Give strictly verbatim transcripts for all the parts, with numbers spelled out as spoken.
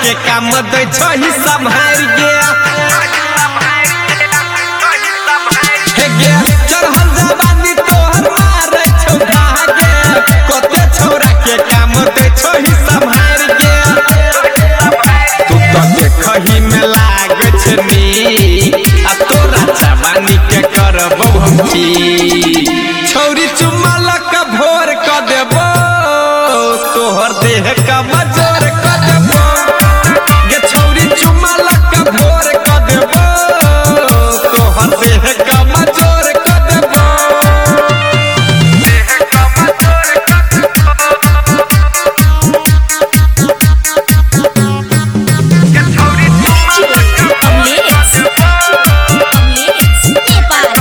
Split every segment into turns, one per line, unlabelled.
के काम दे छही संभाल गया हे गया चढ़ल जवानी तोहर मारे छौ भागे कते छौरा के काम दे छही संभाल गया तू तो देखही में लागे छनी आ तोरा जवानी के करबौ हम की छौरी चुम्मा लक भोर क देबो तोहर देह का मजोर क देबो गे छौरी चुम्मा लक भोर क देबो तोहर देह का मजोर क देबो देह का मजोर क देबो गे छौरी चुम्मा लक
अमलेश अमलेश नेपाल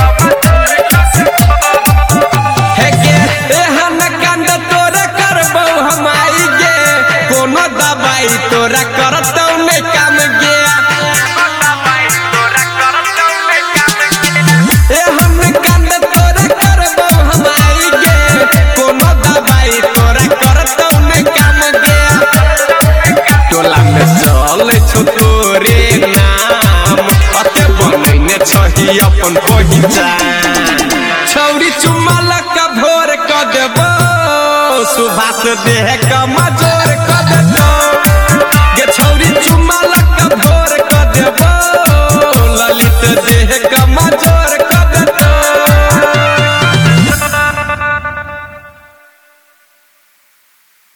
हे गे एहन कांड तोरा करबौ हम आई गे कोनो दवाई तोरा करतौ नै काम गे एहन कांड तोरा करबौ हम आई गे कोनो दवाई तोरा करतौ नै काम गे टोला में चले छौ तोरे नाम अते बनैने छही अपन पहिचान छौरी चुम्मा लक भोर क देबो सुभाष देह कमा